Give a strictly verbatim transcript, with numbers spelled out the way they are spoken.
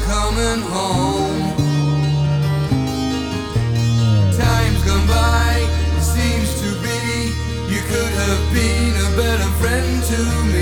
coming home. Time's gone by, it seems to be. You could have been a better friend to me.